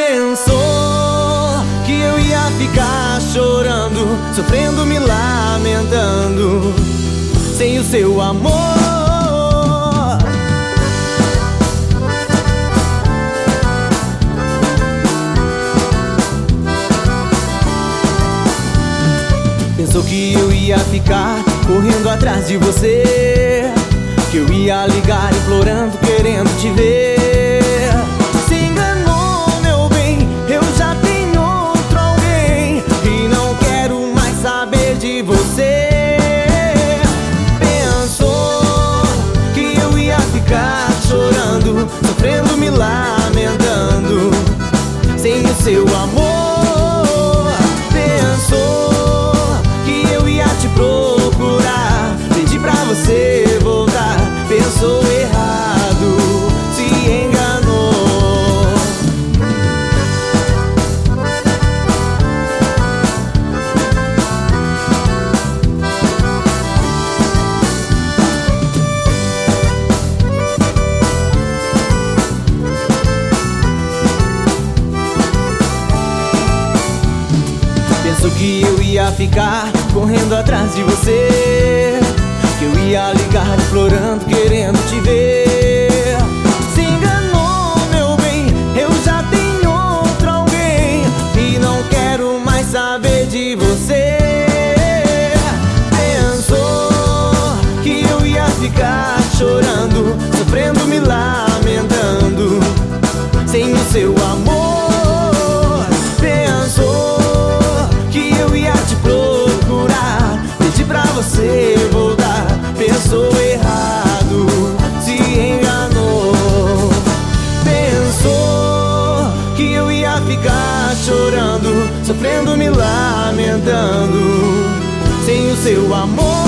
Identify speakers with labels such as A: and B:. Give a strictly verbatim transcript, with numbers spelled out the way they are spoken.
A: Pensou que eu ia ficar chorando, sofrendo, me lamentando, sem o seu amor. Pensou que eu ia ficar correndo atrás de você, que eu ia ligar implorando, querendo te ver. Se enganou, meu bem, eu já tenho outro alguém e não quero mais saber de você. Pensou que eu ia ficar chorando, sofrendo, me lamentando, sem o seu amor. Pensou que eu ia te procurar, pedi pra você voltar. Pensou errado, se enganou. Pensou que eu ia ficar correndo atrás de você, que eu ia ligar implorando, querendo te ver. Se enganou, meu bem, eu já tenho outro alguém e não quero mais saber de você. Pensou que eu ia ficar chorando, sofrendo, me lamentando, sem o seu amor. Pensou que eu ia te procurar, pedi pra você voltar. Pensou errado, se enganou. Pensou que eu ia ficar chorando, sofrendo, me lamentando, sem o seu amor.